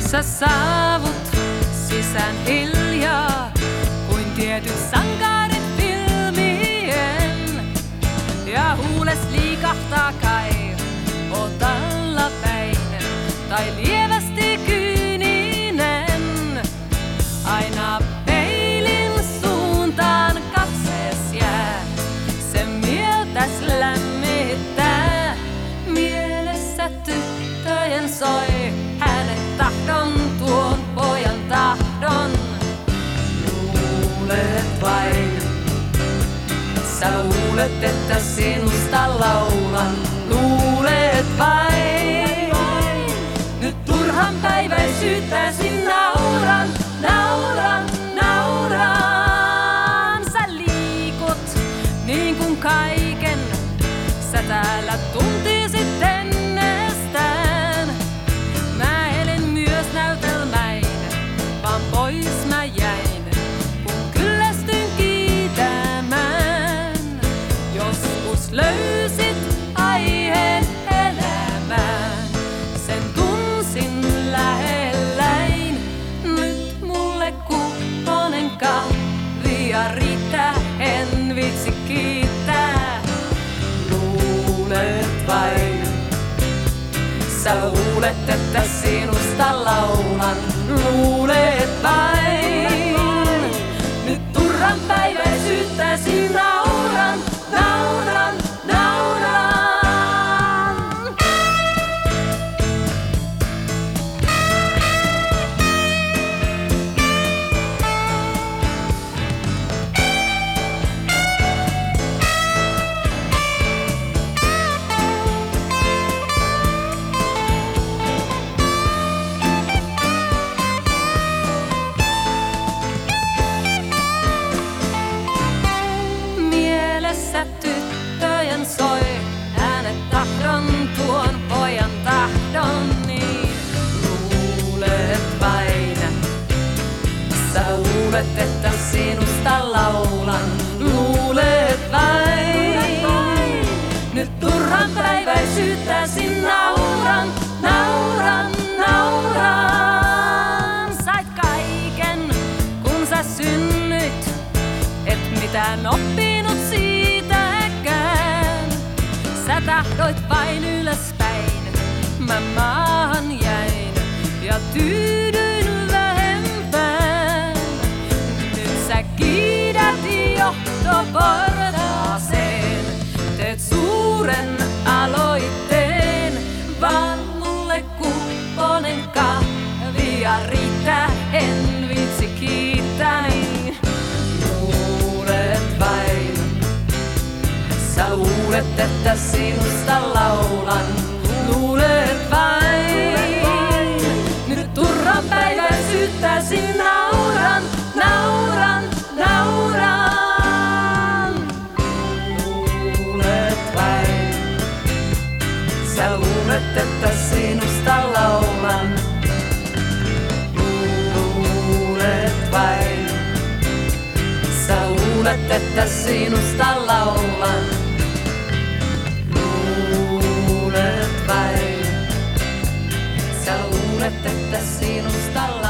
sä saavut sisään hiljaa, kuin tietyt sankarit filmien. Ja huules liikahtaa kai, oot allapäinen tai lievästi kyyninen. Aina peilin suuntaan katsees jää, se mieltäs lämmittää. Mielessä tyttöjen soi hänen tahdon, tuon pojan tahdon. Luulet vain, sä luulet, että sinusta laulan. Luulet vain, nyt turhan päiväisyyttäsi nauran, nauran, nauran. Sä liikut niin kuin kaiken sä täällä tuntisit ennestään. Mä elin myös näytelmäin, vaan pois mä jäin, kun kyllästyin kiitämään. Joskus löysit aiheen elämään, sen tunsin lähelläin. Nyt mulle kupponen kahvia riittää, en vitsi kiittää. Luulet vain, sä luulet, että sinusta laulan. Luulet vain, nyt turhan päiväisyyttäsi nauran, nauran, nauran. Mielessä tyttöjen soi äänet tahdon, tuon pojan tahdon. Niin luulet vain, sä luulet, että sinusta laulan. Luulet vain, nyt turhan päiväisyyttäsi nauran, nauran, nauran. Sait kaiken, kun sä synnyit, et mitään oppinut siitäkään. Sä tahdoit vain ylöspäin, mä maahan jäin ja tyydyin vähempään. Nyt sä kiidät johtoportaaseen, teet suuren aloitteen, vaan mulle kupponen kahvia riittää, en vitsi kiittää. Niin luulet vain, sä luulet, että sinusta laulan. Luulet vain, nyt turhan päiväisyyttäsi nauran, nauran, nauran. Luulet vain, sä luulet, että sinusta laulan. Luulet vain, sä luulet, että sinusta laulan. Luulet vain, sä luulet, että sinusta laulan.